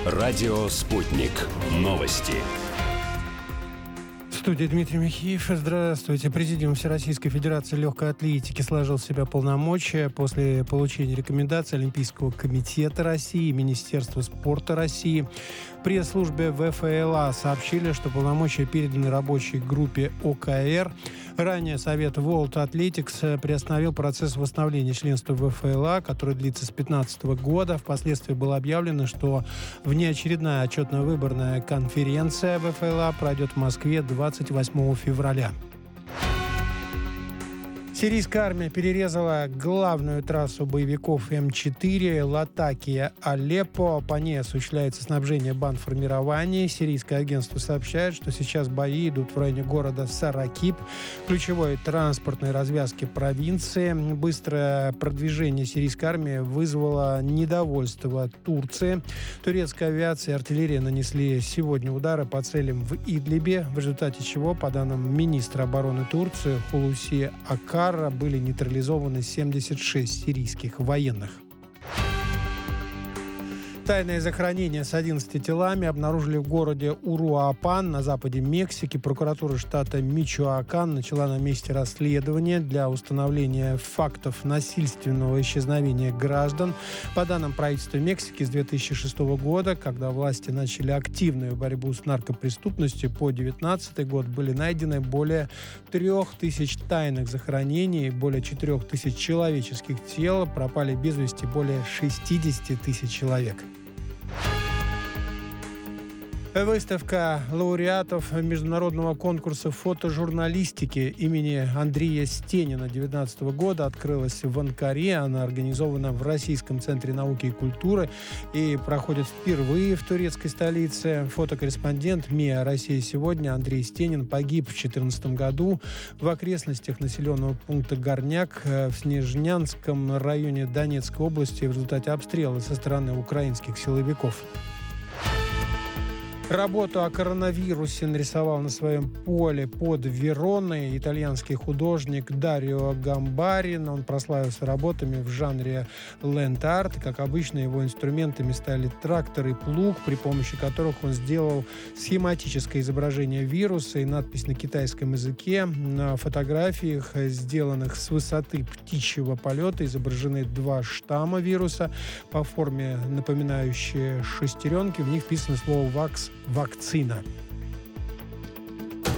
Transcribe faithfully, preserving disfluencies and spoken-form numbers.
Радио «Спутник». Новости. В студии Дмитрий Михеев. Здравствуйте. Президиум Всероссийской Федерации легкой атлетики сложил в себя полномочия после получения рекомендаций Олимпийского комитета России и Министерства спорта России. В пресс-службе ВФЛА сообщили, что полномочия переданы рабочей группе ОКР. Ранее Совет World Athletics приостановил процесс восстановления членства в ВФЛА, который длится с две тысячи пятнадцатого года. Впоследствии было объявлено, что внеочередная отчетно-выборная конференция ВФЛА пройдет в Москве двадцать восьмого февраля. Сирийская армия перерезала главную трассу боевиков Эм четыре Латакия-Алеппо. По ней осуществляется снабжение бандформирований. Сирийское агентство сообщает, что сейчас бои идут в районе города Саракип, ключевой транспортной развязки провинции. Быстрое продвижение сирийской армии вызвало недовольство Турции. Турецкая авиация и артиллерия нанесли сегодня удары по целям в Идлибе, в результате чего, по данным министра обороны Турции Хулуси Акар, были нейтрализованы семьдесят шесть сирийских военных. Тайное захоронение с одиннадцатью телами обнаружили в городе Уруапан на западе Мексики. Прокуратура штата Мичоакан начала на месте расследование для установления фактов насильственного исчезновения граждан. По данным правительства Мексики, с две тысячи шестого года, когда власти начали активную борьбу с наркопреступностью, по две тысячи девятнадцатый год были найдены более трех тысяч тайных захоронений, более четырех тысяч человеческих тел, пропали без вести более шестьдесят тысяч человек. Выставка лауреатов международного конкурса фотожурналистики имени Андрея Стенина две тысячи девятнадцатого года открылась в Анкаре. Она организована в Российском центре науки и культуры и проходит впервые в турецкой столице. Фотокорреспондент МИА «Россия сегодня» Андрей Стенин погиб в две тысячи четырнадцатом году в окрестностях населенного пункта Горняк в Снежнянском районе Донецкой области в результате обстрела со стороны украинских силовиков. Работу о коронавирусе нарисовал на своем поле под Вероной итальянский художник Дарио Гамбарин. Он прославился работами в жанре ленд-арт. Как обычно, его инструментами стали трактор и плуг, при помощи которых он сделал схематическое изображение вируса и надпись на китайском языке. На фотографиях, сделанных с высоты птичьего полета, изображены два штамма вируса, по форме напоминающие шестеренки. В них вписано слово «вакс» — «вакцина».